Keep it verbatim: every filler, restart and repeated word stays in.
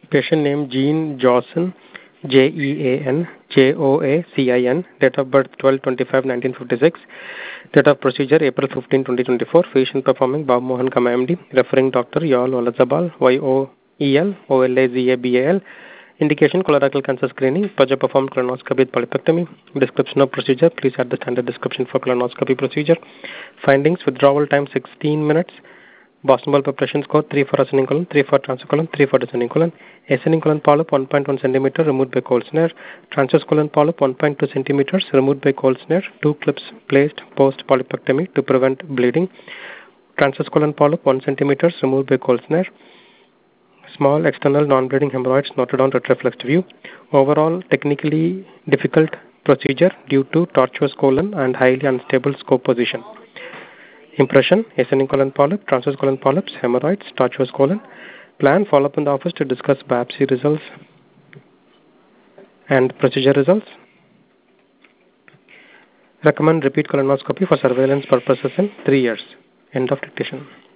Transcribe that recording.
Patient name Jean Joacin, J E A N J O A C I N. Date of birth twelve twenty-five nineteen fifty-six. Date of procedure April fifteenth twenty twenty-four. Physician performing Bob Mohan Kama M D. Referring doctor Yoel Olazabal, Y O E L O L A Z A B A L. Indication colorectal cancer screening. Project performed colonoscopy with polypectomy. Description of procedure. Please add the standard description for colonoscopy procedure. Findings: withdrawal time sixteen minutes. Boston Ball preparation score three for ascending colon, three for transverse colon, three for descending colon. Ascending colon polyp one point one centimeter removed by cold snare. Transverse colon polyp one point two centimeters removed by cold snare. Two clips placed post polypectomy to prevent bleeding. Transverse colon polyp one centimeters removed by cold snare. Small external non-bleeding hemorrhoids noted on retroflexed view. Overall, technically difficult procedure due to tortuous colon and highly unstable scope position. Impression: ascending colon polyp, transverse colon polyps, hemorrhoids, tortuous colon. Plan: follow up in the office to discuss biopsy results and procedure results. Recommend repeat colonoscopy for surveillance purposes in three years. End of dictation.